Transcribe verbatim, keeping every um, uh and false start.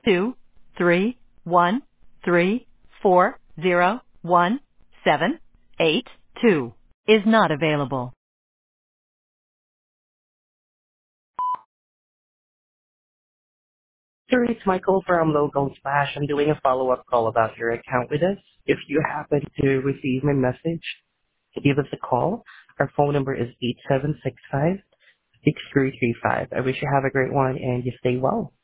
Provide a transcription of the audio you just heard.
two three one three four zero one seven eight two is not available. Sir, it's Michael from Local Splash. I'm doing a follow-up call about your account with us. If you happen to receive my message, give us a call. Our phone number is eight seven six five, six three three five. I wish you have a great one and you stay well.